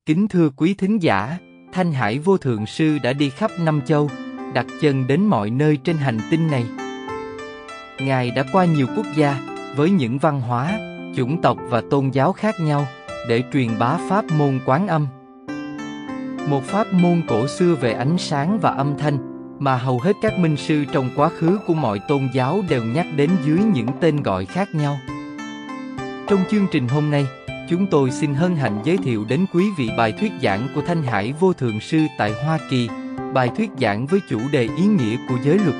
Kính thưa quý thính giả, Thanh Hải Vô Thượng Sư đã đi khắp năm châu, đặt chân đến mọi nơi trên hành tinh này. Ngài đã qua nhiều quốc gia, với những văn hóa, chủng tộc và tôn giáo khác nhau, để truyền bá pháp môn Quán Âm. Một pháp môn cổ xưa về ánh sáng và âm thanh, mà hầu hết các minh sư trong quá khứ của mọi tôn giáo đều nhắc đến dưới những tên gọi khác nhau. Trong chương trình hôm nay, chúng tôi xin hân hạnh giới thiệu đến quý vị bài thuyết giảng của Thanh Hải Vô Thượng Sư tại Hoa Kỳ, bài thuyết giảng với chủ đề ý nghĩa của giới luật.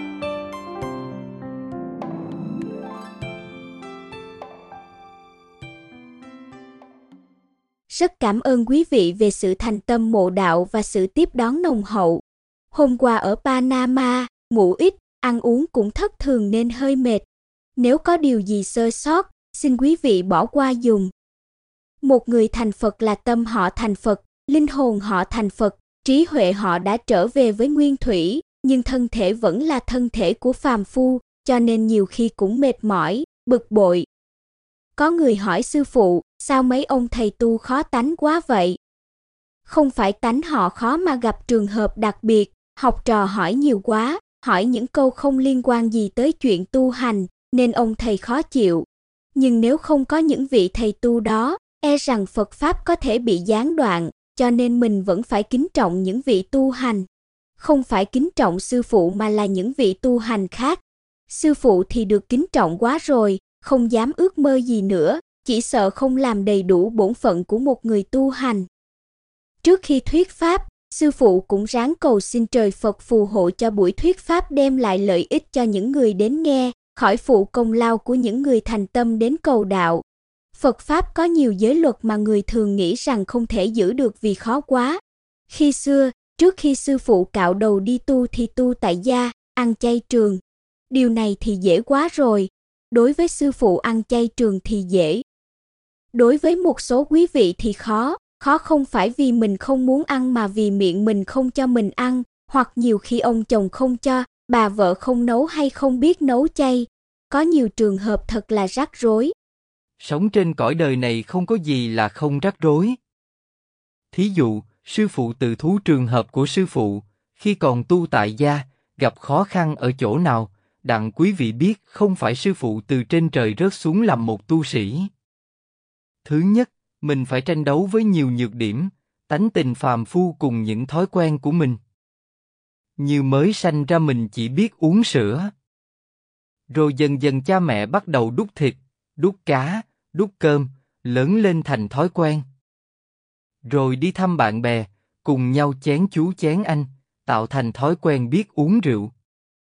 Rất cảm ơn quý vị về sự thành tâm mộ đạo và sự tiếp đón nồng hậu. Hôm qua ở Panama, ngủ ít, ăn uống cũng thất thường nên hơi mệt. Nếu có điều gì sơ sót, xin quý vị bỏ qua dùm. Một người thành Phật là tâm họ thành Phật, linh hồn họ thành Phật, trí huệ họ đã trở về với nguyên thủy, nhưng thân thể vẫn là thân thể của phàm phu, cho nên nhiều khi cũng mệt mỏi, bực bội. Có người hỏi sư phụ, sao mấy ông thầy tu khó tánh quá vậy? Không phải tánh họ khó mà gặp trường hợp đặc biệt, học trò hỏi nhiều quá, hỏi những câu không liên quan gì tới chuyện tu hành, nên ông thầy khó chịu. Nhưng nếu không có những vị thầy tu đó, e rằng Phật Pháp có thể bị gián đoạn, cho nên mình vẫn phải kính trọng những vị tu hành. Không phải kính trọng sư phụ mà là những vị tu hành khác. Sư phụ thì được kính trọng quá rồi, không dám ước mơ gì nữa, chỉ sợ không làm đầy đủ bổn phận của một người tu hành. Trước khi thuyết Pháp, sư phụ cũng ráng cầu xin trời Phật phù hộ cho buổi thuyết Pháp đem lại lợi ích cho những người đến nghe, khỏi phụ công lao của những người thành tâm đến cầu đạo. Phật Pháp có nhiều giới luật mà người thường nghĩ rằng không thể giữ được vì khó quá. Khi xưa, trước khi sư phụ cạo đầu đi tu thì tu tại gia, ăn chay trường. Điều này thì dễ quá rồi. Đối với sư phụ ăn chay trường thì dễ. Đối với một số quý vị thì khó. Khó không phải vì mình không muốn ăn mà vì miệng mình không cho mình ăn, hoặc nhiều khi ông chồng không cho, bà vợ không nấu hay không biết nấu chay. Có nhiều trường hợp thật là rắc rối. Sống trên cõi đời này không có gì là không rắc rối. Thí dụ, sư phụ tự thú trường hợp của sư phụ, khi còn tu tại gia, gặp khó khăn ở chỗ nào, đặng quý vị biết không phải sư phụ từ trên trời rớt xuống làm một tu sĩ. Thứ nhất, mình phải tranh đấu với nhiều nhược điểm, tánh tình phàm phu cùng những thói quen của mình. Như mới sanh ra mình chỉ biết uống sữa. Rồi dần dần cha mẹ bắt đầu đút thịt, đút cá, đút cơm, lớn lên thành thói quen. Rồi đi thăm bạn bè, cùng nhau chén chú chén anh, tạo thành thói quen biết uống rượu.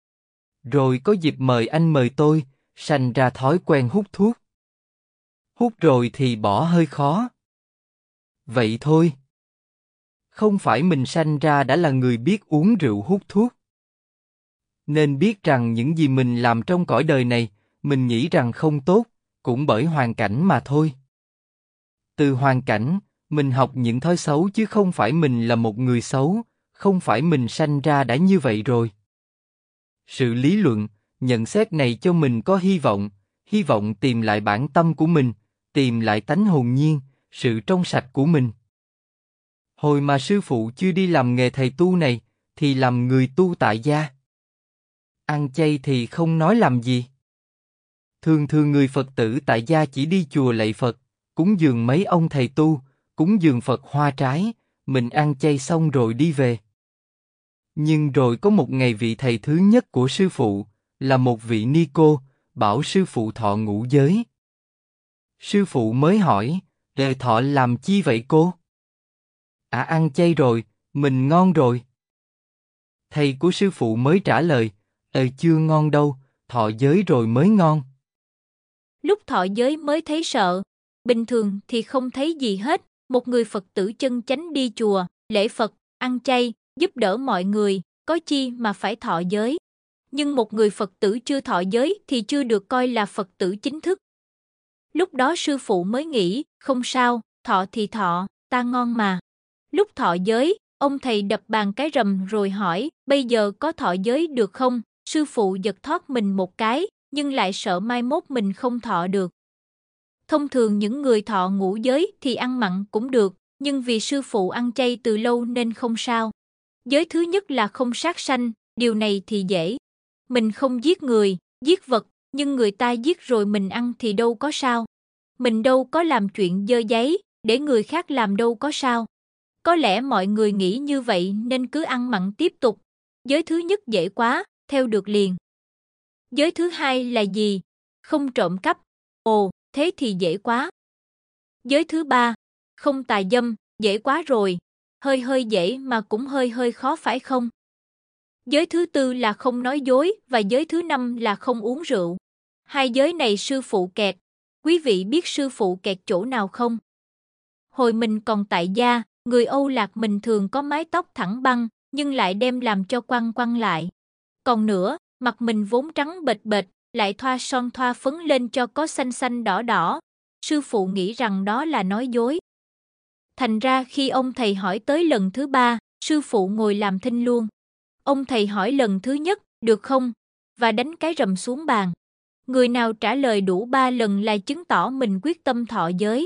Rồi có dịp mời anh mời tôi, sanh ra thói quen hút thuốc. Hút rồi thì bỏ hơi khó. Vậy thôi. Không phải mình sanh ra đã là người biết uống rượu hút thuốc. Nên biết rằng những gì mình làm trong cõi đời này, mình nghĩ rằng không tốt, cũng bởi hoàn cảnh mà thôi. Từ hoàn cảnh, mình học những thói xấu chứ không phải mình là một người xấu, không phải mình sanh ra đã như vậy rồi. Sự lý luận, nhận xét này cho mình có hy vọng tìm lại bản tâm của mình, tìm lại tánh hồn nhiên, sự trong sạch của mình. Hồi mà sư phụ chưa đi làm nghề thầy tu này, thì làm người tu tại gia. Ăn chay thì không nói làm gì. Thường thường người Phật tử tại gia chỉ đi chùa lạy Phật, cúng dường mấy ông thầy tu, cúng dường Phật hoa trái, mình ăn chay xong rồi đi về. Nhưng rồi có một ngày vị thầy thứ nhất của sư phụ, là một vị ni cô, bảo sư phụ thọ ngũ giới. Sư phụ mới hỏi, đời thọ làm chi vậy cô? Ăn chay rồi, mình ngon rồi. Thầy của sư phụ mới trả lời, chưa ngon đâu, thọ giới rồi mới ngon. Lúc thọ giới mới thấy sợ, bình thường thì không thấy gì hết. Một người Phật tử chân chánh đi chùa, lễ Phật, ăn chay, giúp đỡ mọi người, có chi mà phải thọ giới. Nhưng một người Phật tử chưa thọ giới thì chưa được coi là Phật tử chính thức. Lúc đó sư phụ mới nghĩ, không sao, thọ thì thọ, ta ngon mà. Lúc thọ giới, ông thầy đập bàn cái rầm rồi hỏi, bây giờ có thọ giới được không? Sư phụ giật thót mình một cái, nhưng lại sợ mai mốt mình không thọ được. Thông thường những người thọ ngũ giới thì ăn mặn cũng được, nhưng vì sư phụ ăn chay từ lâu nên không sao. Giới thứ nhất là không sát sanh, điều này thì dễ. Mình không giết người, giết vật, nhưng người ta giết rồi mình ăn thì đâu có sao. Mình đâu có làm chuyện dơ giấy, để người khác làm đâu có sao. Có lẽ mọi người nghĩ như vậy nên cứ ăn mặn tiếp tục. Giới thứ nhất dễ quá, theo được liền. Giới thứ hai là gì? Không trộm cắp. Ồ, thế thì dễ quá. Giới thứ ba, không tà dâm, dễ quá rồi. Hơi dễ mà cũng hơi khó phải không? Giới thứ tư là không nói dối và giới thứ năm là không uống rượu. Hai giới này sư phụ kẹt. Quý vị biết sư phụ kẹt chỗ nào không? Hồi mình còn tại gia, người Âu Lạc mình thường có mái tóc thẳng băng, nhưng lại đem làm cho quăng lại. Còn nữa, mặt mình vốn trắng bệch bệch, lại thoa son thoa phấn lên cho có xanh xanh đỏ đỏ. Sư phụ nghĩ rằng đó là nói dối. Thành ra khi ông thầy hỏi tới lần thứ ba, sư phụ ngồi làm thinh luôn. Ông thầy hỏi lần thứ nhất, được không? Và đánh cái rầm xuống bàn. Người nào trả lời đủ 3 lần là chứng tỏ mình quyết tâm thọ giới.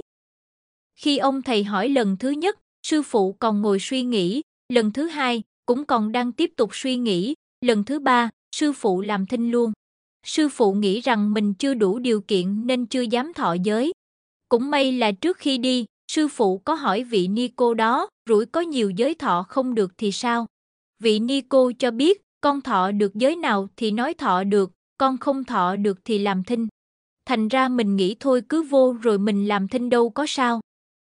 Khi ông thầy hỏi lần thứ nhất, sư phụ còn ngồi suy nghĩ, lần thứ hai, cũng còn đang tiếp tục suy nghĩ, lần thứ ba, sư phụ làm thinh luôn. Sư phụ nghĩ rằng mình chưa đủ điều kiện nên chưa dám thọ giới. Cũng may là trước khi đi, sư phụ có hỏi vị ni cô đó, rủi có nhiều giới thọ không được thì sao? Vị ni cô cho biết, con thọ được giới nào thì nói thọ được, con không thọ được thì làm thinh. Thành ra mình nghĩ thôi cứ vô rồi mình làm thinh đâu có sao.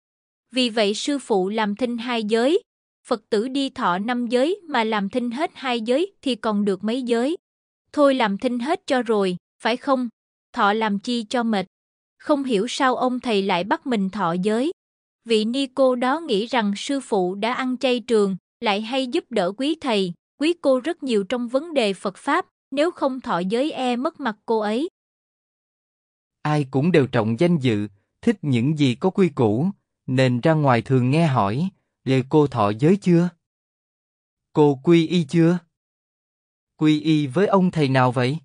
Vì vậy sư phụ làm thinh 2 giới. Phật tử đi thọ 5 giới mà làm thinh hết 2 giới thì còn được mấy giới. Thôi làm thinh hết cho rồi, phải không? Thọ làm chi cho mệt. Không hiểu sao ông thầy lại bắt mình thọ giới. Vị ni cô đó nghĩ rằng sư phụ đã ăn chay trường, lại hay giúp đỡ quý thầy, quý cô rất nhiều trong vấn đề Phật Pháp, nếu không thọ giới mất mặt cô ấy. Ai cũng đều trọng danh dự, thích những gì có quy củ, nên ra ngoài thường nghe hỏi, liệu cô thọ giới chưa? Cô quy y chưa? Quy y với ông thầy nào vậy?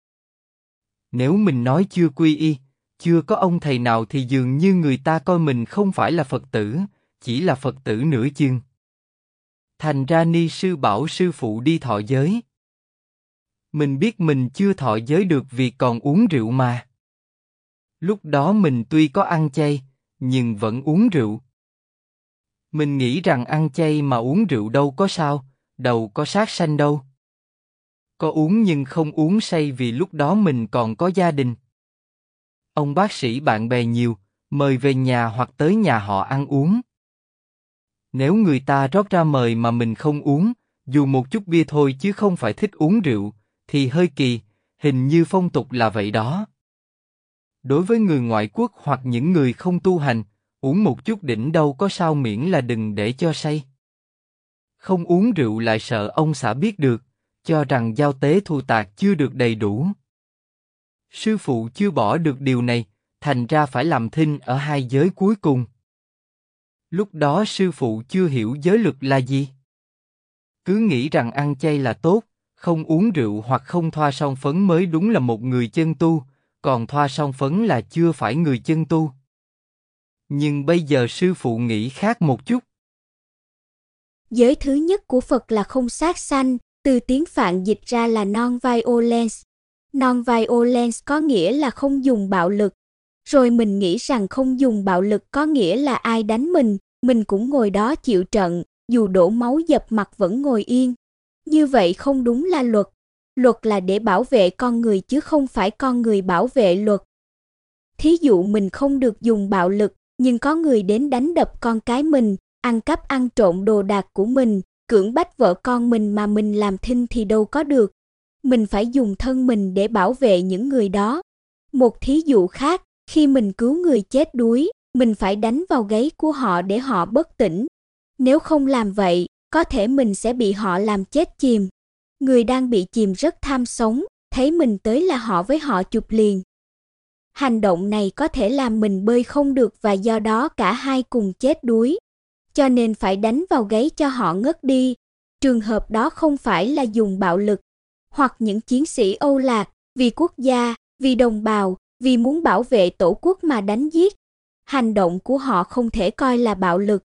Nếu mình nói chưa quy y, chưa có ông thầy nào thì dường như người ta coi mình không phải là Phật tử, chỉ là Phật tử nửa chừng. Thành ra ni sư bảo sư phụ đi thọ giới. Mình biết mình chưa thọ giới được vì còn uống rượu mà. Lúc đó mình tuy có ăn chay, nhưng vẫn uống rượu. Mình nghĩ rằng ăn chay mà uống rượu đâu có sao, đâu có sát sanh đâu. Có uống nhưng không uống say vì lúc đó mình còn có gia đình. Ông bác sĩ bạn bè nhiều, mời về nhà hoặc tới nhà họ ăn uống. Nếu người ta rót ra mời mà mình không uống, dù một chút bia thôi chứ không phải thích uống rượu, thì hơi kỳ, hình như phong tục là vậy đó. Đối với người ngoại quốc hoặc những người không tu hành, uống một chút đỉnh đâu có sao miễn là đừng để cho say. Không uống rượu lại sợ ông xã biết được, cho rằng giao tế thu tạc chưa được đầy đủ. Sư phụ chưa bỏ được điều này, thành ra phải làm thinh ở 2 giới cuối cùng. Lúc đó sư phụ chưa hiểu giới luật là gì. Cứ nghĩ rằng ăn chay là tốt, không uống rượu hoặc không thoa son phấn mới đúng là một người chân tu, còn thoa son phấn là chưa phải người chân tu. Nhưng bây giờ sư phụ nghĩ khác một chút. Giới thứ nhất của Phật là không sát sanh, từ tiếng Phạn dịch ra là non-violence. Non-violence có nghĩa là không dùng bạo lực. Rồi mình nghĩ rằng không dùng bạo lực có nghĩa là ai đánh mình cũng ngồi đó chịu trận, dù đổ máu dập mặt vẫn ngồi yên. Như vậy không đúng là luật. Luật là để bảo vệ con người chứ không phải con người bảo vệ luật. Thí dụ mình không được dùng bạo lực, nhưng có người đến đánh đập con cái mình, ăn cắp ăn trộm đồ đạc của mình, cưỡng bách vợ con mình mà mình làm thinh thì đâu có được. Mình phải dùng thân mình để bảo vệ những người đó. Một thí dụ khác, khi mình cứu người chết đuối, mình phải đánh vào gáy của họ để họ bất tỉnh. Nếu không làm vậy, có thể mình sẽ bị họ làm chết chìm. Người đang bị chìm rất tham sống, thấy mình tới là họ với họ chụp liền. Hành động này có thể làm mình bơi không được và do đó cả hai cùng chết đuối. Cho nên phải đánh vào gáy cho họ ngất đi. Trường hợp đó không phải là dùng bạo lực. Hoặc những chiến sĩ Âu Lạc, vì quốc gia, vì đồng bào, vì muốn bảo vệ tổ quốc mà đánh giết. Hành động của họ không thể coi là bạo lực.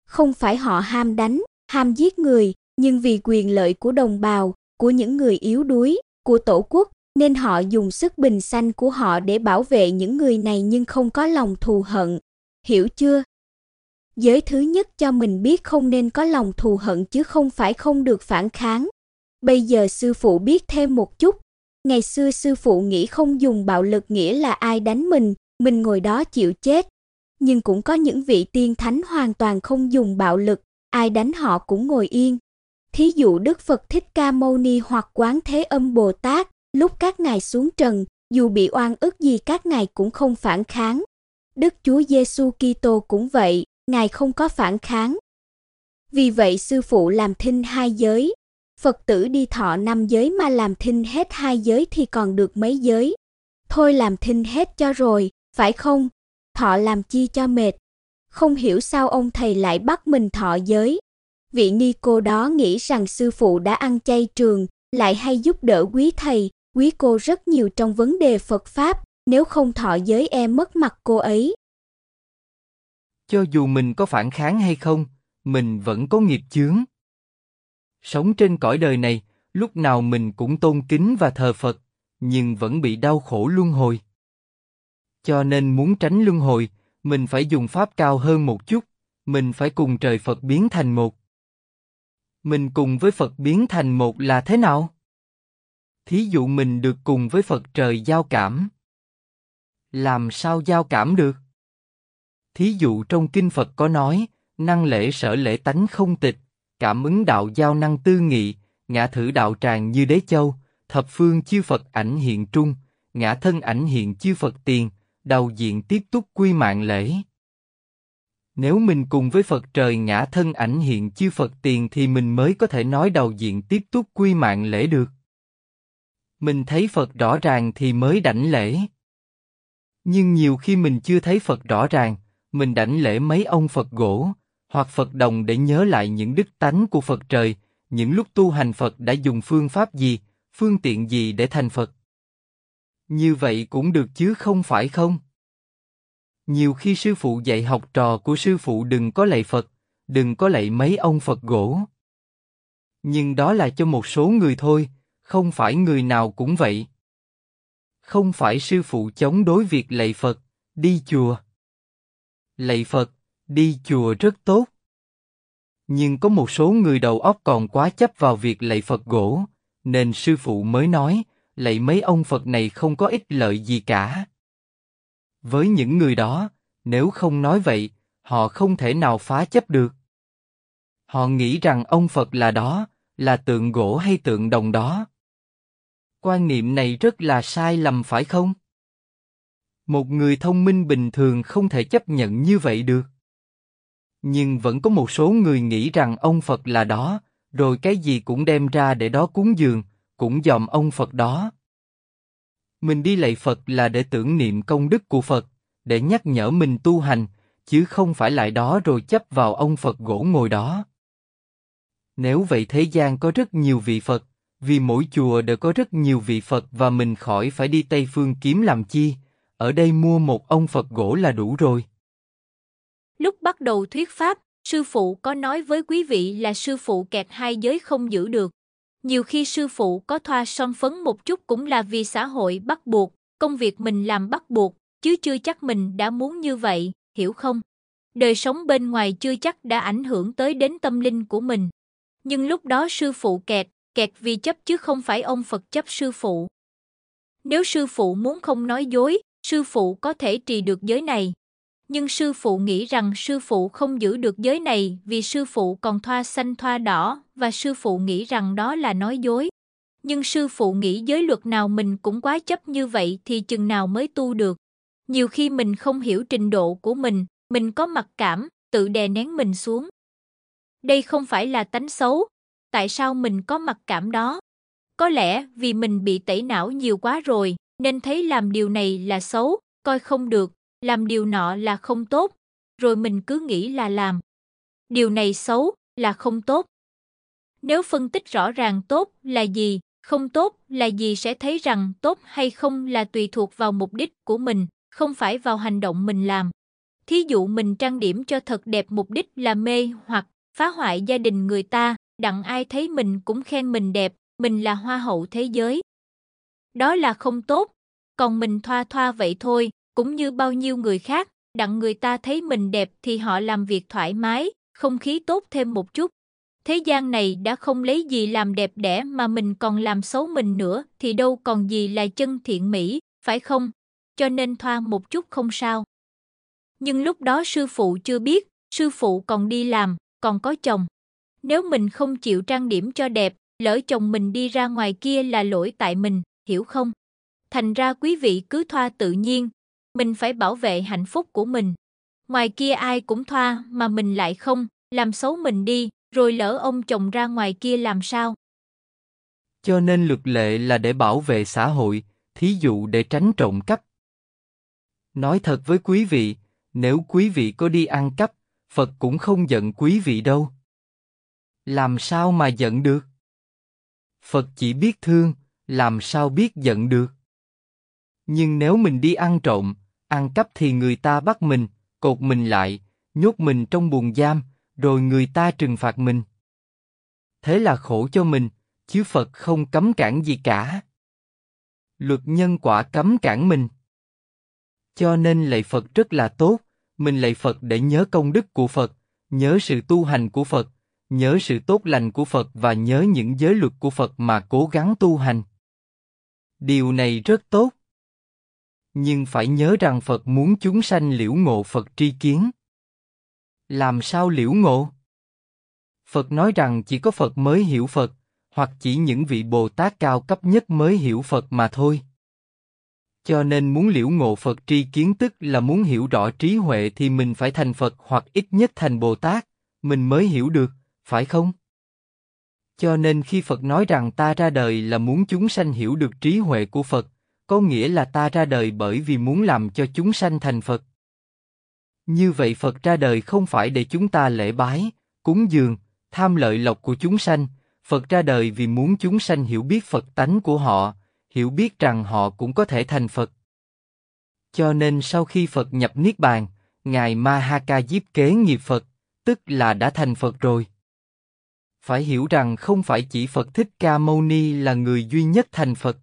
Không phải họ ham đánh, ham giết người, nhưng vì quyền lợi của đồng bào, của những người yếu đuối, của tổ quốc, nên họ dùng sức bình sanh của họ để bảo vệ những người này nhưng không có lòng thù hận. Hiểu chưa? Giới thứ nhất cho mình biết không nên có lòng thù hận chứ không phải không được phản kháng. Bây giờ sư phụ biết thêm một chút. Ngày xưa sư phụ nghĩ không dùng bạo lực nghĩa là ai đánh mình ngồi đó chịu chết. Nhưng cũng có những vị tiên thánh hoàn toàn không dùng bạo lực, ai đánh họ cũng ngồi yên. Thí dụ Đức Phật Thích Ca Mâu Ni hoặc Quán Thế Âm Bồ Tát, lúc các ngài xuống trần, dù bị oan ức gì các ngài cũng không phản kháng. Đức Chúa Giêsu Kitô cũng vậy, ngài không có phản kháng. Vì vậy sư phụ làm thinh 2 giới. Phật tử đi thọ 5 giới mà làm thinh hết 2 giới thì còn được mấy giới. Thôi làm thinh hết cho rồi, phải không? Thọ làm chi cho mệt. Không hiểu sao ông thầy lại bắt mình thọ giới. Vị ni cô đó nghĩ rằng sư phụ đã ăn chay trường, lại hay giúp đỡ quý thầy, quý cô rất nhiều trong vấn đề Phật Pháp, nếu không thọ giới mất mặt cô ấy. Cho dù mình có phản kháng hay không, mình vẫn có nghiệp chướng. Sống trên cõi đời này, lúc nào mình cũng tôn kính và thờ Phật, nhưng vẫn bị đau khổ luân hồi. Cho nên muốn tránh luân hồi, mình phải dùng pháp cao hơn một chút, mình phải cùng trời Phật biến thành một. Mình cùng với Phật biến thành một là thế nào? Thí dụ mình được cùng với Phật trời giao cảm. Làm sao giao cảm được? Thí dụ trong kinh Phật có nói, năng lễ sở lễ tánh không tịch, cảm ứng đạo giao năng tư nghị, ngã thử đạo tràng như đế châu, thập phương chư Phật ảnh hiện trung, ngã thân ảnh hiện chư Phật tiền, đầu diện tiếp túc quy mạng lễ. Nếu mình cùng với Phật trời ngã thân ảnh hiện chư Phật tiền thì mình mới có thể nói đầu diện tiếp túc quy mạng lễ được. Mình thấy Phật rõ ràng thì mới đảnh lễ. Nhưng nhiều khi mình chưa thấy Phật rõ ràng, mình đảnh lễ mấy ông Phật gỗ, hoặc Phật đồng để nhớ lại những đức tánh của Phật trời, những lúc tu hành Phật đã dùng phương pháp gì, phương tiện gì để thành Phật. Như vậy cũng được chứ không phải không? Nhiều khi sư phụ dạy học trò của sư phụ đừng có lạy Phật, đừng có lạy mấy ông Phật gỗ. Nhưng đó là cho một số người thôi, không phải người nào cũng vậy. Không phải sư phụ chống đối việc lạy Phật, đi chùa. Lạy Phật, đi chùa rất tốt. Nhưng có một số người đầu óc còn quá chấp vào việc lạy Phật gỗ, nên sư phụ mới nói, lạy mấy ông Phật này không có ích lợi gì cả. Với những người đó, nếu không nói vậy, họ không thể nào phá chấp được. Họ nghĩ rằng ông Phật là đó, là tượng gỗ hay tượng đồng đó. Quan niệm này rất là sai lầm phải không? Một người thông minh bình thường không thể chấp nhận như vậy được. Nhưng vẫn có một số người nghĩ rằng ông Phật là đó, rồi cái gì cũng đem ra để đó cúng dường, cũng dòm ông Phật đó. Mình đi lạy Phật là để tưởng niệm công đức của Phật, để nhắc nhở mình tu hành, chứ không phải lại đó rồi chấp vào ông Phật gỗ ngồi đó. Nếu vậy thế gian có rất nhiều vị Phật, vì mỗi chùa đều có rất nhiều vị Phật và mình khỏi phải đi Tây Phương kiếm làm chi, ở đây mua một ông Phật gỗ là đủ rồi. Lúc bắt đầu thuyết pháp, sư phụ có nói với quý vị là sư phụ kẹt 2 giới không giữ được. Nhiều khi sư phụ có thoa son phấn một chút cũng là vì xã hội bắt buộc, công việc mình làm bắt buộc, chứ chưa chắc mình đã muốn như vậy, hiểu không? Đời sống bên ngoài chưa chắc đã ảnh hưởng tới đến tâm linh của mình. Nhưng lúc đó sư phụ kẹt vì chấp chứ không phải ông Phật chấp sư phụ. Nếu sư phụ muốn không nói dối, sư phụ có thể trì được giới này. Nhưng sư phụ nghĩ rằng sư phụ không giữ được giới này vì sư phụ còn thoa xanh thoa đỏ và sư phụ nghĩ rằng đó là nói dối. Nhưng sư phụ nghĩ giới luật nào mình cũng quá chấp như vậy thì chừng nào mới tu được. Nhiều khi mình không hiểu trình độ của mình có mặc cảm, tự đè nén mình xuống. Đây không phải là tánh xấu. Tại sao mình có mặc cảm đó? Có lẽ vì mình bị tẩy não nhiều quá rồi, nên thấy làm điều này là xấu, coi không được, làm điều nọ là không tốt, rồi mình cứ nghĩ là làm. Điều này xấu, là không tốt. Nếu phân tích rõ ràng tốt là gì, không tốt là gì sẽ thấy rằng tốt hay không là tùy thuộc vào mục đích của mình, không phải vào hành động mình làm. Thí dụ mình trang điểm cho thật đẹp mục đích là mê hoặc phá hoại gia đình người ta, đặng ai thấy mình cũng khen mình đẹp, mình là hoa hậu thế giới. Đó là không tốt, còn mình thoa thoa vậy thôi, cũng như bao nhiêu người khác, đặng người ta thấy mình đẹp thì họ làm việc thoải mái, không khí tốt thêm một chút. Thế gian này đã không lấy gì làm đẹp đẽ mà mình còn làm xấu mình nữa thì đâu còn gì là chân thiện mỹ, phải không? Cho nên thoa một chút không sao. Nhưng lúc đó sư phụ chưa biết, sư phụ còn đi làm, còn có chồng. Nếu mình không chịu trang điểm cho đẹp, lỡ chồng mình đi ra ngoài kia là lỗi tại mình, hiểu không? Thành ra quý vị cứ thoa tự nhiên, mình phải bảo vệ hạnh phúc của mình. Ngoài kia ai cũng thoa mà mình lại không, làm xấu mình đi, rồi lỡ ông chồng ra ngoài kia làm sao? Cho nên luật lệ là để bảo vệ xã hội, thí dụ để tránh trộm cắp. Nói thật với quý vị, nếu quý vị có đi ăn cắp, Phật cũng không giận quý vị đâu. Làm sao mà giận được? Phật chỉ biết thương, làm sao biết giận được? Nhưng nếu mình đi ăn trộm, ăn cắp thì người ta bắt mình, cột mình lại, nhốt mình trong buồng giam, rồi người ta trừng phạt mình. Thế là khổ cho mình, chứ Phật không cấm cản gì cả. Luật nhân quả cấm cản mình. Cho nên lạy Phật rất là tốt, mình lạy Phật để nhớ công đức của Phật, nhớ sự tu hành của Phật, nhớ sự tốt lành của Phật và nhớ những giới luật của Phật mà cố gắng tu hành. Điều này rất tốt. Nhưng phải nhớ rằng Phật muốn chúng sanh liễu ngộ Phật tri kiến. Làm sao liễu ngộ? Phật nói rằng chỉ có Phật mới hiểu Phật, hoặc chỉ những vị Bồ Tát cao cấp nhất mới hiểu Phật mà thôi. Cho nên muốn liễu ngộ Phật tri kiến tức là muốn hiểu rõ trí huệ thì mình phải thành Phật hoặc ít nhất thành Bồ Tát, mình mới hiểu được, phải không? Cho nên khi Phật nói rằng ta ra đời là muốn chúng sanh hiểu được trí huệ của Phật, có nghĩa là ta ra đời bởi vì muốn làm cho chúng sanh thành Phật. Như vậy Phật ra đời không phải để chúng ta lễ bái, cúng dường, tham lợi lộc của chúng sanh, Phật ra đời vì muốn chúng sanh hiểu biết Phật tánh của họ, hiểu biết rằng họ cũng có thể thành Phật. Cho nên sau khi Phật nhập Niết Bàn, Ngài Ma Ha Ca Diếp kế nghiệp Phật, tức là đã thành Phật rồi. Phải hiểu rằng không phải chỉ Phật Thích Ca Mâu Ni là người duy nhất thành Phật.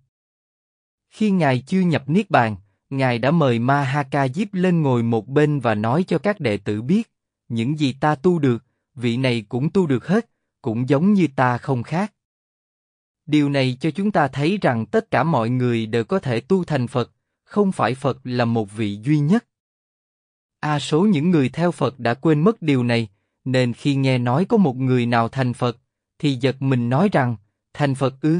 Khi Ngài chưa nhập Niết Bàn, Ngài đã mời Ma Ha Ca Diếp lên ngồi một bên và nói cho các đệ tử biết, những gì ta tu được, vị này cũng tu được hết, cũng giống như ta không khác. Điều này cho chúng ta thấy rằng tất cả mọi người đều có thể tu thành Phật, không phải Phật là một vị duy nhất. Số những người theo Phật đã quên mất điều này, nên khi nghe nói có một người nào thành Phật, thì giật mình nói rằng, thành Phật ư?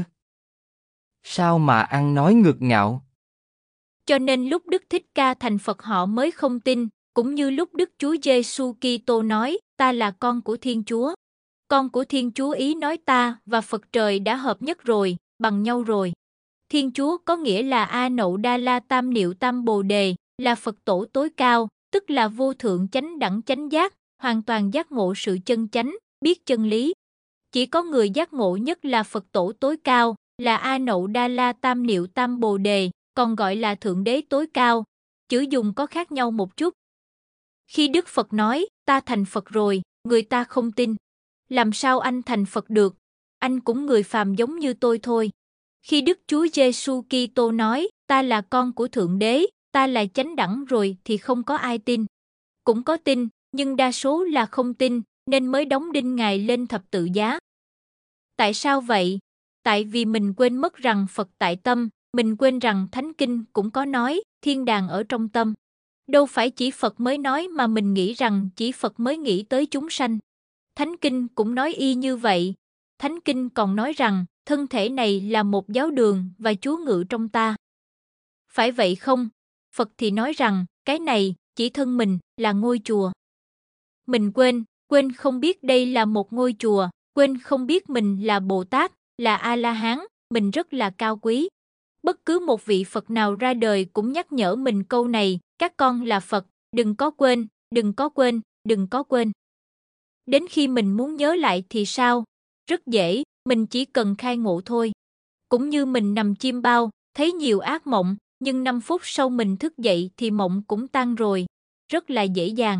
Sao mà ăn nói ngược ngạo? Cho nên lúc Đức Thích Ca thành Phật họ mới không tin, cũng như lúc Đức Chúa Giêsu Kitô nói, ta là con của Thiên Chúa. Con của Thiên Chúa ý nói ta và Phật trời đã hợp nhất rồi, bằng nhau rồi. Thiên Chúa có nghĩa là A Nậu Đa La Tam Niệu Tam Bồ Đề, là Phật tổ tối cao, tức là vô thượng chánh đẳng chánh giác, hoàn toàn giác ngộ sự chân chánh, biết chân lý. Chỉ có người giác ngộ nhất là Phật tổ tối cao, là A Nậu Đa La Tam Niệu Tam Bồ Đề, còn gọi là Thượng Đế tối cao. Chữ dùng có khác nhau một chút. Khi Đức Phật nói, ta thành Phật rồi, người ta không tin. Làm sao anh thành Phật được? Anh cũng người phàm giống như tôi thôi. Khi Đức Chúa Giêsu Kitô nói, ta là con của Thượng Đế, ta là chánh đẳng rồi thì không có ai tin. Cũng có tin, nhưng đa số là không tin, nên mới đóng đinh Ngài lên thập tự giá. Tại sao vậy? Tại vì mình quên mất rằng Phật tại tâm, mình quên rằng Thánh Kinh cũng có nói, thiên đàng ở trong tâm. Đâu phải chỉ Phật mới nói mà mình nghĩ rằng chỉ Phật mới nghĩ tới chúng sanh. Thánh Kinh cũng nói y như vậy. Thánh Kinh còn nói rằng, thân thể này là một giáo đường và Chúa ngự trong ta. Phải vậy không? Phật thì nói rằng, cái này, chỉ thân mình, là ngôi chùa. Mình quên không biết đây là một ngôi chùa, quên không biết mình là Bồ Tát, là A-la-hán, mình rất là cao quý. Bất cứ một vị Phật nào ra đời cũng nhắc nhở mình câu này, các con là Phật, đừng có quên, đừng có quên, đừng có quên. Đến khi mình muốn nhớ lại thì sao? Rất dễ, mình chỉ cần khai ngộ thôi. Cũng như mình nằm chiêm bao, thấy nhiều ác mộng, nhưng 5 phút sau mình thức dậy thì mộng cũng tan rồi. rất là dễ dàng.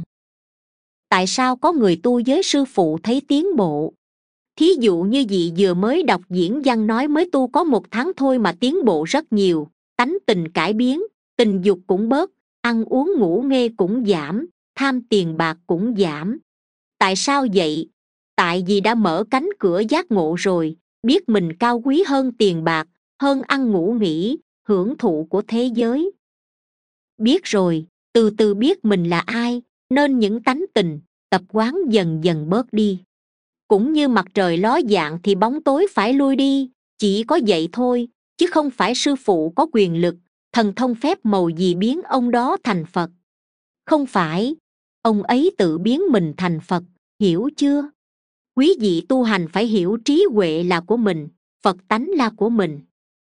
Tại sao có người tu với sư phụ thấy tiến bộ? Thí dụ như vị vừa mới đọc diễn văn nói mới tu có 1 tháng thôi mà tiến bộ rất nhiều, tánh tình cải biến, tình dục cũng bớt, ăn uống ngủ nghê cũng giảm, tham tiền bạc cũng giảm. Tại sao vậy? Tại vì đã mở cánh cửa giác ngộ rồi, biết mình cao quý hơn tiền bạc, hơn ăn ngủ nghỉ, hưởng thụ của thế giới. Biết rồi, từ từ biết mình là ai, nên những tánh tình, tập quán dần dần bớt đi. Cũng như mặt trời ló dạng thì bóng tối phải lui đi, chỉ có vậy thôi, chứ không phải sư phụ có quyền lực, thần thông phép màu gì biến ông đó thành Phật. Không phải, ông ấy tự biến mình thành Phật, hiểu chưa? Quý vị tu hành phải hiểu trí huệ là của mình, Phật tánh là của mình.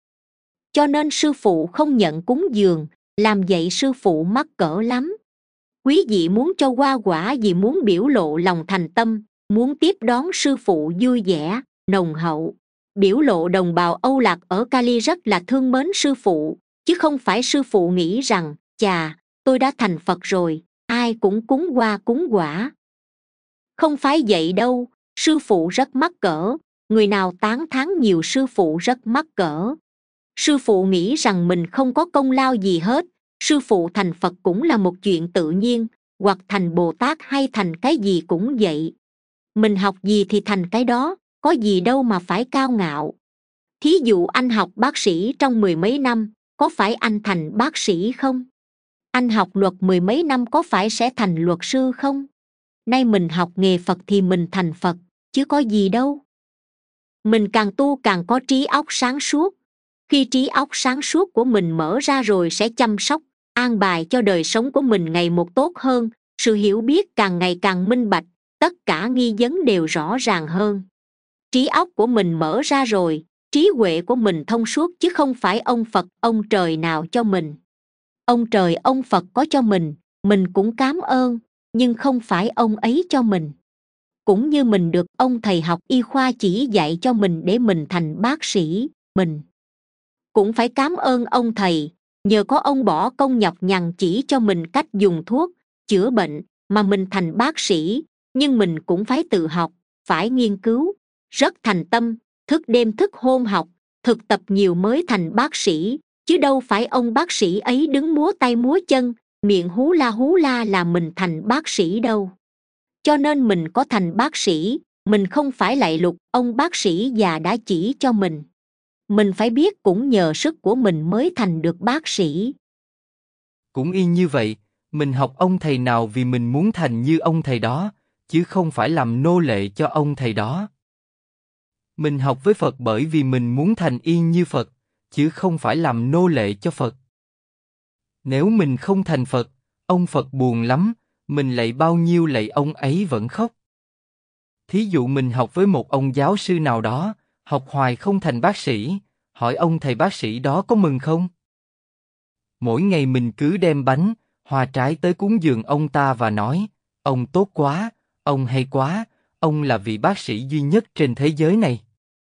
Cho nên sư phụ không nhận cúng dường, làm vậy sư phụ mắc cỡ lắm. Quý vị muốn cho hoa quả vì muốn biểu lộ lòng thành tâm, muốn tiếp đón sư phụ vui vẻ, nồng hậu. Biểu lộ đồng bào Âu Lạc ở Cali rất là thương mến sư phụ, chứ không phải sư phụ nghĩ rằng, chà, tôi đã thành Phật rồi, ai cũng cúng hoa cúng quả. Không phải vậy đâu, sư phụ rất mắc cỡ, người nào tán thán nhiều sư phụ rất mắc cỡ. Sư phụ nghĩ rằng mình không có công lao gì hết, sư phụ thành Phật cũng là một chuyện tự nhiên, hoặc thành Bồ Tát hay thành cái gì cũng vậy. Mình học gì thì thành cái đó, có gì đâu mà phải cao ngạo. Thí dụ anh học bác sĩ trong 10 mấy năm, có phải anh thành bác sĩ không? Anh học luật 10 mấy năm có phải sẽ thành luật sư không? Nay mình học nghề Phật thì mình thành Phật, chứ có gì đâu. Mình càng tu càng có trí óc sáng suốt. Khi trí óc sáng suốt của mình mở ra rồi sẽ chăm sóc, an bài cho đời sống của mình ngày một tốt hơn, sự hiểu biết càng ngày càng minh bạch, tất cả nghi vấn đều rõ ràng hơn. Trí óc của mình mở ra rồi, trí huệ của mình thông suốt chứ không phải ông Phật, ông trời nào cho mình. Ông trời, ông Phật có cho mình cũng cảm ơn, nhưng không phải ông ấy cho mình. Cũng như mình được ông thầy học y khoa chỉ dạy cho mình để mình thành bác sĩ, mình cũng phải cảm ơn ông thầy, nhờ có ông bỏ công nhọc nhằn chỉ cho mình cách dùng thuốc, chữa bệnh, mà mình thành bác sĩ, nhưng mình cũng phải tự học, phải nghiên cứu, rất thành tâm, thức đêm thức hôm học, thực tập nhiều mới thành bác sĩ, chứ đâu phải ông bác sĩ ấy đứng múa tay múa chân, miệng hú la là mình thành bác sĩ đâu. Cho nên mình có thành bác sĩ, mình không phải lạy lục ông bác sĩ già đã chỉ cho mình. Mình phải biết cũng nhờ sức của mình mới thành được bác sĩ. Cũng y như vậy, mình học ông thầy nào vì mình muốn thành như ông thầy đó, chứ không phải làm nô lệ cho ông thầy đó. Mình học với Phật bởi vì mình muốn thành y như Phật, chứ không phải làm nô lệ cho Phật. Nếu mình không thành Phật, ông Phật buồn lắm, mình lạy bao nhiêu lạy ông ấy vẫn khóc. Thí dụ mình học với một ông giáo sư nào đó, học hoài không thành bác sĩ, hỏi ông thầy bác sĩ đó có mừng không? Mỗi ngày mình cứ đem bánh, hoa trái tới cúng dường ông ta và nói, ông tốt quá, ông hay quá, ông là vị bác sĩ duy nhất trên thế giới này.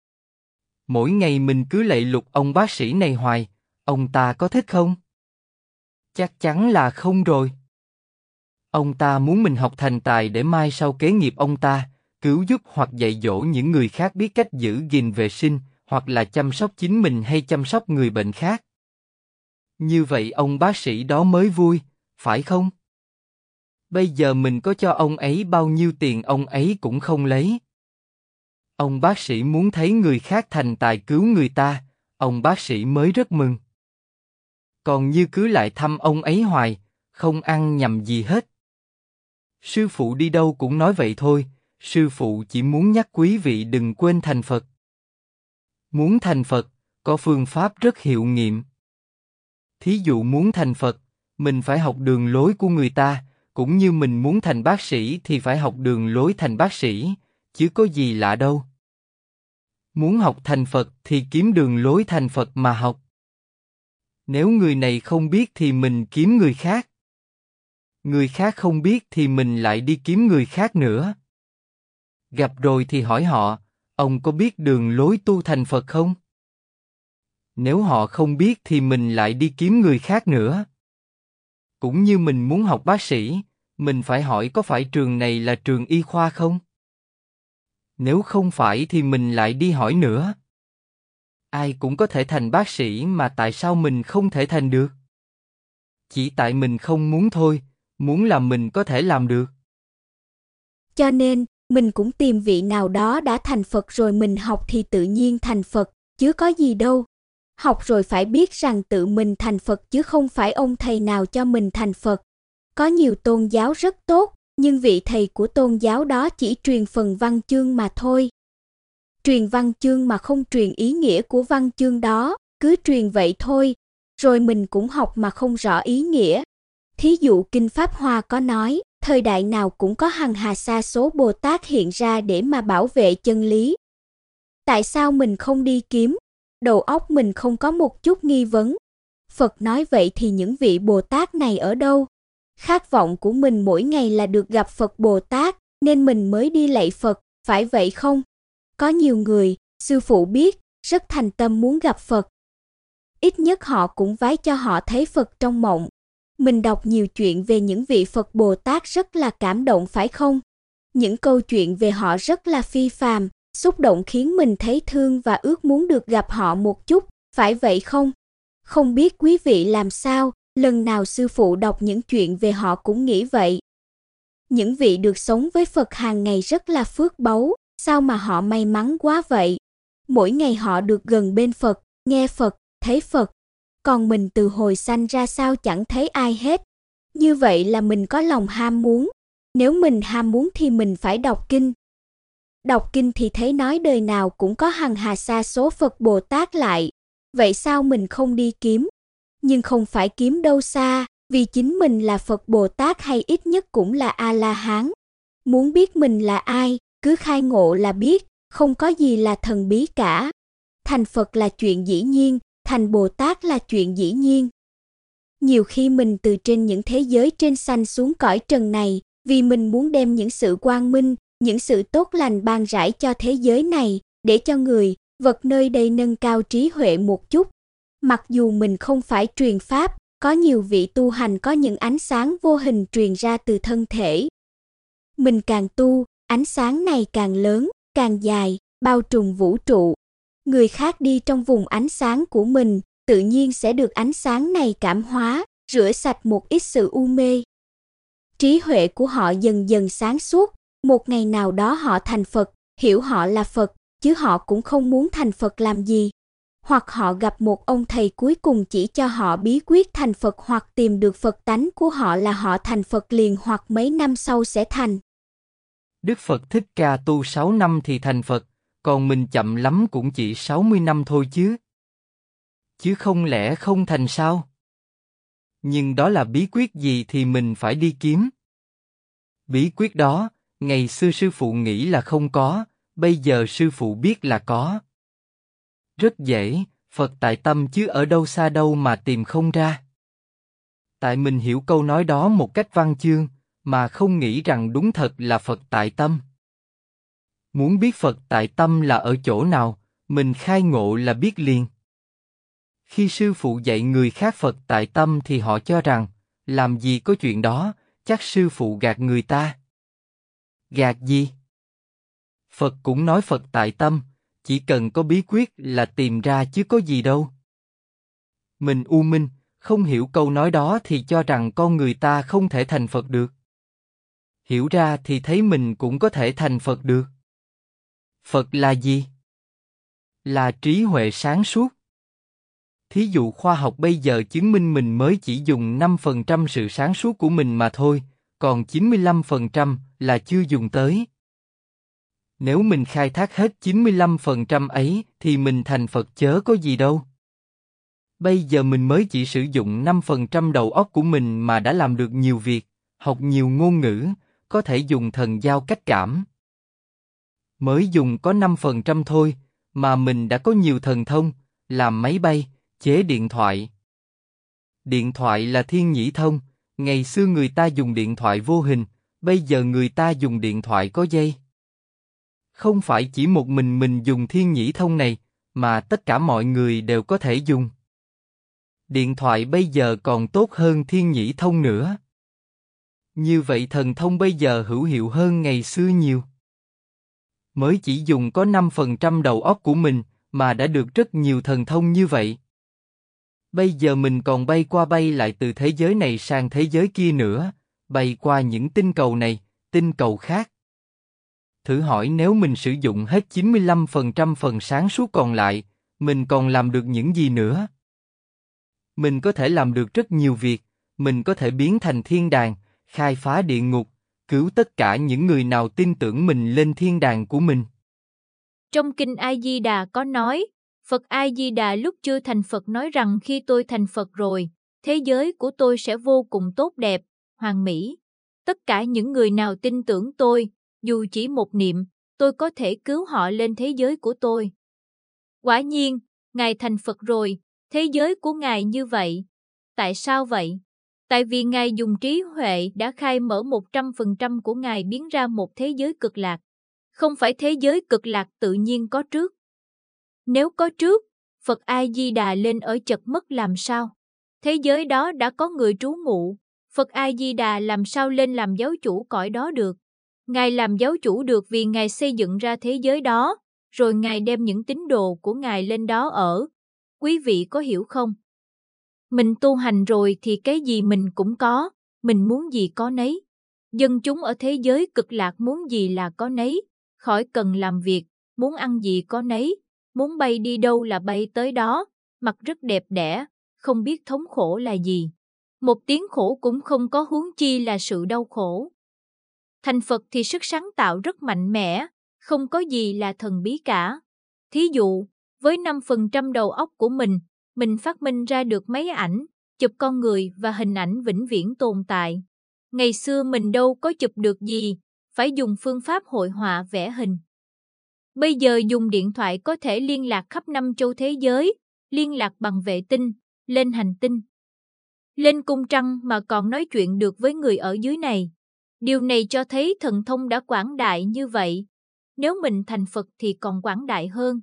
Mỗi ngày mình cứ lạy lục ông bác sĩ này hoài, ông ta có thích không? Chắc chắn là không rồi. Ông ta muốn mình học thành tài để mai sau kế nghiệp ông ta, cứu giúp hoặc dạy dỗ những người khác biết cách giữ gìn vệ sinh, hoặc là chăm sóc chính mình hay chăm sóc người bệnh khác. Như vậy ông bác sĩ đó mới vui, phải không? Bây giờ mình có cho ông ấy bao nhiêu tiền ông ấy cũng không lấy. Ông bác sĩ muốn thấy người khác thành tài cứu người ta, ông bác sĩ mới rất mừng. Còn như cứ lại thăm ông ấy hoài, không ăn nhầm gì hết. Sư phụ đi đâu cũng nói vậy thôi, sư phụ chỉ muốn nhắc quý vị đừng quên thành Phật. Muốn thành Phật, có phương pháp rất hiệu nghiệm. Thí dụ muốn thành Phật, mình phải học đường lối của người ta, cũng như mình muốn thành bác sĩ thì phải học đường lối thành bác sĩ, chứ có gì lạ đâu. Muốn học thành Phật thì kiếm đường lối thành Phật mà học. Nếu người này không biết thì mình kiếm người khác. Người khác không biết thì mình lại đi kiếm người khác nữa. Gặp rồi thì hỏi họ, ông có biết đường lối tu thành Phật không? Nếu họ không biết thì mình lại đi kiếm người khác nữa. Cũng như mình muốn học bác sĩ, mình phải hỏi có phải trường này là trường y khoa không? Nếu không phải thì mình lại đi hỏi nữa. Ai cũng có thể thành bác sĩ mà tại sao mình không thể thành được? Chỉ tại mình không muốn thôi, muốn là mình có thể làm được. Cho nên, mình cũng tìm vị nào đó đã thành Phật rồi mình học thì tự nhiên thành Phật, chứ có gì đâu. Học rồi phải biết rằng tự mình thành Phật chứ không phải ông thầy nào cho mình thành Phật. Có nhiều tôn giáo rất tốt, nhưng vị thầy của tôn giáo đó chỉ truyền phần văn chương mà thôi. Truyền văn chương mà không truyền ý nghĩa của văn chương đó, cứ truyền vậy thôi, rồi mình cũng học mà không rõ ý nghĩa. Thí dụ Kinh Pháp Hoa có nói, thời đại nào cũng có hằng hà sa số Bồ Tát hiện ra để mà bảo vệ chân lý. Tại sao mình không đi kiếm? Đầu óc mình không có một chút nghi vấn. Phật nói vậy thì những vị Bồ Tát này ở đâu? Khát vọng của mình mỗi ngày là được gặp Phật Bồ Tát, nên mình mới đi lạy Phật, phải vậy không? Có nhiều người, sư phụ biết, rất thành tâm muốn gặp Phật. Ít nhất họ cũng vái cho họ thấy Phật trong mộng. Mình đọc nhiều chuyện về những vị Phật Bồ Tát rất là cảm động phải không? Những câu chuyện về họ rất là phi phàm, xúc động khiến mình thấy thương và ước muốn được gặp họ một chút, phải vậy không? Không biết quý vị làm sao, lần nào sư phụ đọc những chuyện về họ cũng nghĩ vậy. Những vị được sống với Phật hàng ngày rất là phước báu, sao mà họ may mắn quá vậy? Mỗi ngày họ được gần bên Phật, nghe Phật, thấy Phật. Còn mình từ hồi sanh ra sao chẳng thấy ai hết. Như vậy là mình có lòng ham muốn. Nếu mình ham muốn thì mình phải đọc kinh. Đọc kinh thì thấy nói đời nào cũng có hằng hà sa số Phật Bồ Tát lại. Vậy sao mình không đi kiếm? Nhưng không phải kiếm đâu xa, vì chính mình là Phật Bồ Tát hay ít nhất cũng là A-la-hán. Muốn biết mình là ai, cứ khai ngộ là biết, không có gì là thần bí cả. Thành Phật là chuyện dĩ nhiên, thành Bồ Tát là chuyện dĩ nhiên. Nhiều khi mình từ trên những thế giới trên sanh xuống cõi trần này, vì mình muốn đem những sự quang minh, những sự tốt lành ban rải cho thế giới này, để cho người, vật nơi đây nâng cao trí huệ một chút. Mặc dù mình không phải truyền pháp, có nhiều vị tu hành có những ánh sáng vô hình truyền ra từ thân thể. Mình càng tu, ánh sáng này càng lớn, càng dài, bao trùm vũ trụ. Người khác đi trong vùng ánh sáng của mình, tự nhiên sẽ được ánh sáng này cảm hóa, rửa sạch một ít sự u mê. Trí huệ của họ dần dần sáng suốt, một ngày nào đó họ thành Phật, hiểu họ là Phật, chứ họ cũng không muốn thành Phật làm gì. Hoặc họ gặp một ông thầy cuối cùng chỉ cho họ bí quyết thành Phật hoặc tìm được Phật tánh của họ là họ thành Phật liền hoặc mấy năm sau sẽ thành. Đức Phật Thích Ca tu 6 năm thì thành Phật, còn mình chậm lắm cũng chỉ 60 năm thôi chứ. Chứ không lẽ không thành sao? Nhưng đó là bí quyết gì thì mình phải đi kiếm. Bí quyết đó, ngày xưa sư phụ nghĩ là không có, bây giờ sư phụ biết là có. Rất dễ, Phật tại tâm chứ ở đâu xa đâu mà tìm không ra. Tại mình hiểu câu nói đó một cách văn chương, mà không nghĩ rằng đúng thật là Phật tại tâm. Muốn biết Phật tại tâm là ở chỗ nào, mình khai ngộ là biết liền. Khi sư phụ dạy người khác Phật tại tâm thì họ cho rằng, làm gì có chuyện đó, chắc sư phụ gạt người ta. Gạt gì? Phật cũng nói Phật tại tâm, chỉ cần có bí quyết là tìm ra chứ có gì đâu. Mình u minh, không hiểu câu nói đó thì cho rằng con người ta không thể thành Phật được. Hiểu ra thì thấy mình cũng có thể thành Phật được. Phật là gì? Là trí huệ sáng suốt. Thí dụ khoa học bây giờ chứng minh mình mới chỉ dùng 5% sự sáng suốt của mình mà thôi, còn 95% là chưa dùng tới. Nếu mình khai thác hết 95% ấy thì mình thành Phật chớ có gì đâu. Bây giờ mình mới chỉ sử dụng 5% đầu óc của mình mà đã làm được nhiều việc, học nhiều ngôn ngữ, có thể dùng thần giao cách cảm. Mới dùng có 5% thôi, mà mình đã có nhiều thần thông, làm máy bay, chế điện thoại. Điện thoại là thiên nhĩ thông, ngày xưa người ta dùng điện thoại vô hình, bây giờ người ta dùng điện thoại có dây. Không phải chỉ một mình dùng thiên nhĩ thông này, mà tất cả mọi người đều có thể dùng. Điện thoại bây giờ còn tốt hơn thiên nhĩ thông nữa. Như vậy thần thông bây giờ hữu hiệu hơn ngày xưa nhiều. Mới chỉ dùng có 5% đầu óc của mình, mà đã được rất nhiều thần thông như vậy. Bây giờ mình còn bay qua bay lại từ thế giới này sang thế giới kia nữa, bay qua những tinh cầu này, tinh cầu khác. Thử hỏi nếu mình sử dụng hết 95% phần sáng suốt còn lại, mình còn làm được những gì nữa? Mình có thể làm được rất nhiều việc, mình có thể biến thành thiên đàng, khai phá địa ngục, cứu tất cả những người nào tin tưởng mình lên thiên đàng của mình. Trong kinh A Di Đà có nói, Phật A Di Đà lúc chưa thành Phật nói rằng khi tôi thành Phật rồi, thế giới của tôi sẽ vô cùng tốt đẹp, hoàn mỹ. Tất cả những người nào tin tưởng tôi, dù chỉ một niệm, tôi có thể cứu họ lên thế giới của tôi. Quả nhiên, Ngài thành Phật rồi, thế giới của Ngài như vậy. Tại sao vậy? Tại vì Ngài dùng trí huệ đã khai mở 100% của Ngài biến ra một thế giới cực lạc. Không phải thế giới cực lạc tự nhiên có trước. Nếu có trước, Phật A-di-đà lên ở chật mất làm sao? Thế giới đó đã có người trú ngụ, Phật A-di-đà làm sao lên làm giáo chủ cõi đó được? Ngài làm giáo chủ được vì Ngài xây dựng ra thế giới đó, rồi Ngài đem những tín đồ của Ngài lên đó ở. Quý vị có hiểu không? Mình tu hành rồi thì cái gì mình cũng có, mình muốn gì có nấy. Dân chúng ở thế giới cực lạc muốn gì là có nấy, khỏi cần làm việc, muốn ăn gì có nấy, muốn bay đi đâu là bay tới đó, mặt rất đẹp đẽ, không biết thống khổ là gì. Một tiếng khổ cũng không có, huống chi là sự đau khổ. Thành Phật thì sức sáng tạo rất mạnh mẽ, không có gì là thần bí cả. Thí dụ, với 5% đầu óc của mình phát minh ra được máy ảnh, chụp con người và hình ảnh vĩnh viễn tồn tại. Ngày xưa mình đâu có chụp được gì, phải dùng phương pháp hội họa vẽ hình. Bây giờ dùng điện thoại có thể liên lạc khắp 5 châu thế giới, liên lạc bằng vệ tinh, lên hành tinh, lên cung trăng mà còn nói chuyện được với người ở dưới này. Điều này cho thấy thần thông đã quảng đại như vậy. Nếu mình thành Phật thì còn quảng đại hơn.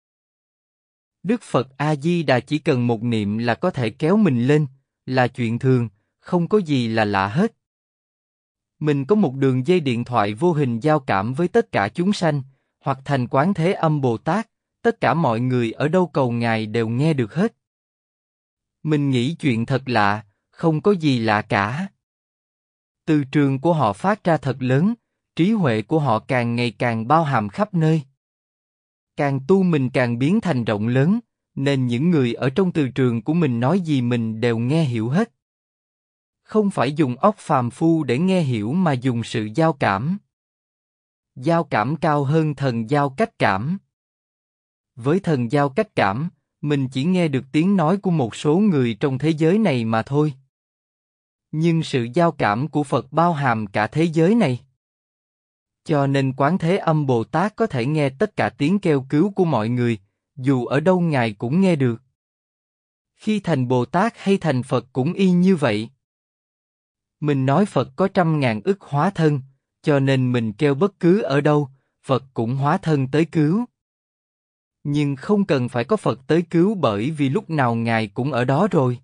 Đức Phật A-di-đà chỉ cần một niệm là có thể kéo mình lên, là chuyện thường, không có gì là lạ hết. Mình có một đường dây điện thoại vô hình giao cảm với tất cả chúng sanh, hoặc thành Quán Thế Âm Bồ Tát, tất cả mọi người ở đâu cầu Ngài đều nghe được hết. Mình nghĩ chuyện thật lạ, không có gì lạ cả. Từ trường của họ phát ra thật lớn, trí huệ của họ càng ngày càng bao hàm khắp nơi. Càng tu mình càng biến thành rộng lớn, nên những người ở trong từ trường của mình nói gì mình đều nghe hiểu hết. Không phải dùng óc phàm phu để nghe hiểu mà dùng sự giao cảm. Giao cảm cao hơn thần giao cách cảm. Với thần giao cách cảm, mình chỉ nghe được tiếng nói của một số người trong thế giới này mà thôi. Nhưng sự giao cảm của Phật bao hàm cả thế giới này. Cho nên Quán Thế Âm Bồ Tát có thể nghe tất cả tiếng kêu cứu của mọi người, dù ở đâu Ngài cũng nghe được. Khi thành Bồ Tát hay thành Phật cũng y như vậy. Mình nói Phật có 100.000 ức hóa thân, cho nên mình kêu bất cứ ở đâu, Phật cũng hóa thân tới cứu. Nhưng không cần phải có Phật tới cứu bởi vì lúc nào Ngài cũng ở đó rồi.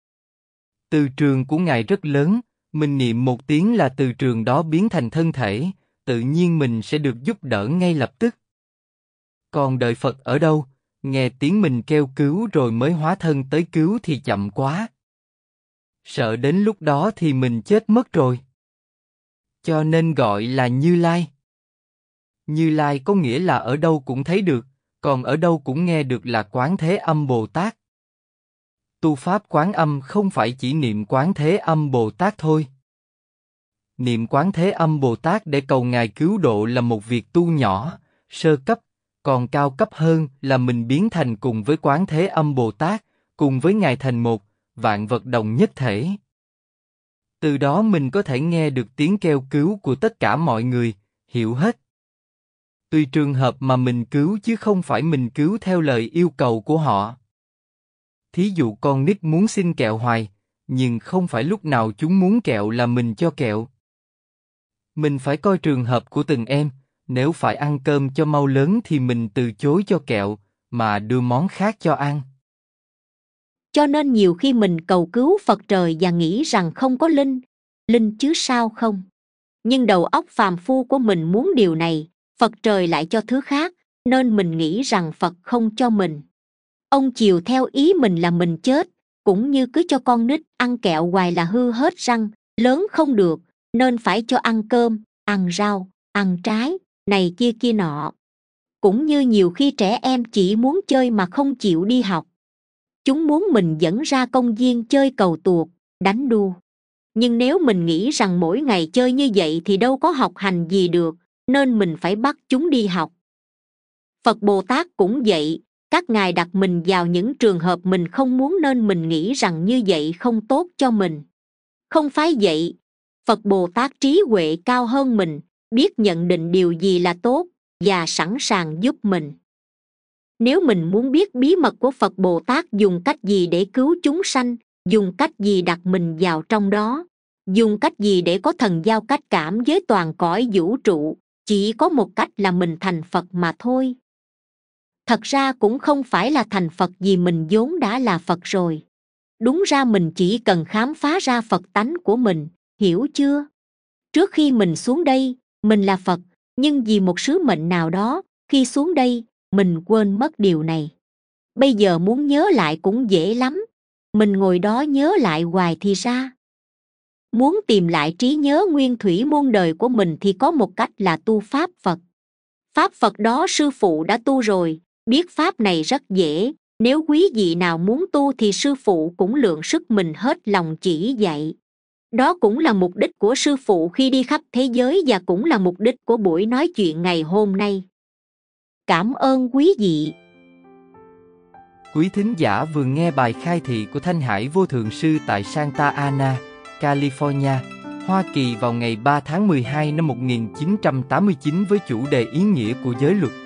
Từ trường của Ngài rất lớn, mình niệm một tiếng là từ trường đó biến thành thân thể, tự nhiên mình sẽ được giúp đỡ ngay lập tức. Còn đợi Phật ở đâu, nghe tiếng mình kêu cứu rồi mới hóa thân tới cứu thì chậm quá. Sợ đến lúc đó thì mình chết mất rồi. Cho nên gọi là Như Lai. Như Lai có nghĩa là ở đâu cũng thấy được, còn ở đâu cũng nghe được là Quán Thế Âm Bồ Tát. Tu Pháp Quán Âm không phải chỉ niệm Quán Thế Âm Bồ Tát thôi. Niệm Quán Thế Âm Bồ Tát để cầu Ngài cứu độ là một việc tu nhỏ, sơ cấp, còn cao cấp hơn là mình biến thành cùng với Quán Thế Âm Bồ Tát, cùng với Ngài thành một, vạn vật đồng nhất thể. Từ đó mình có thể nghe được tiếng kêu cứu của tất cả mọi người, hiểu hết. Tùy trường hợp mà mình cứu chứ không phải mình cứu theo lời yêu cầu của họ. Thí dụ con nít muốn xin kẹo hoài, nhưng không phải lúc nào chúng muốn kẹo là mình cho kẹo. Mình phải coi trường hợp của từng em, nếu phải ăn cơm cho mau lớn thì mình từ chối cho kẹo, mà đưa món khác cho ăn. Cho nên nhiều khi mình cầu cứu Phật trời và nghĩ rằng không có linh chứ sao không. Nhưng đầu óc phàm phu của mình muốn điều này, Phật trời lại cho thứ khác, nên mình nghĩ rằng Phật không cho mình. Ông chiều theo ý mình là mình chết, cũng như cứ cho con nít ăn kẹo hoài là hư hết răng, lớn không được, nên phải cho ăn cơm, ăn rau, ăn trái, này kia kia nọ. Cũng như nhiều khi trẻ em chỉ muốn chơi mà không chịu đi học. Chúng muốn mình dẫn ra công viên chơi cầu tuột, đánh đu. Nhưng nếu mình nghĩ rằng mỗi ngày chơi như vậy thì đâu có học hành gì được, nên mình phải bắt chúng đi học. Phật Bồ Tát cũng vậy, các ngài đặt mình vào những trường hợp mình không muốn nên mình nghĩ rằng như vậy không tốt cho mình. Không phải vậy, Phật Bồ Tát trí huệ cao hơn mình, biết nhận định điều gì là tốt và sẵn sàng giúp mình. Nếu mình muốn biết bí mật của Phật Bồ Tát dùng cách gì để cứu chúng sanh, dùng cách gì đặt mình vào trong đó, dùng cách gì để có thần giao cách cảm với toàn cõi vũ trụ, chỉ có một cách là mình thành Phật mà thôi. Thật ra cũng không phải là thành Phật vì mình vốn đã là Phật rồi. Đúng ra mình chỉ cần khám phá ra Phật tánh của mình, hiểu chưa? Trước khi mình xuống đây, mình là Phật, nhưng vì một sứ mệnh nào đó, khi xuống đây, mình quên mất điều này. Bây giờ muốn nhớ lại cũng dễ lắm. Mình ngồi đó nhớ lại hoài thì ra. Muốn tìm lại trí nhớ nguyên thủy muôn đời của mình thì có một cách là tu Pháp Phật. Pháp Phật đó sư phụ đã tu rồi, biết Pháp này rất dễ. Nếu quý vị nào muốn tu thì sư phụ cũng lượng sức mình hết lòng chỉ dạy. Đó cũng là mục đích của sư phụ khi đi khắp thế giới và cũng là mục đích của buổi nói chuyện ngày hôm nay. Cảm ơn quý vị. Quý thính giả vừa nghe bài khai thị của Thanh Hải Vô Thượng Sư tại Santa Ana, California, Hoa Kỳ vào ngày 3 tháng 12 năm 1989 với chủ đề ý nghĩa của giới luật.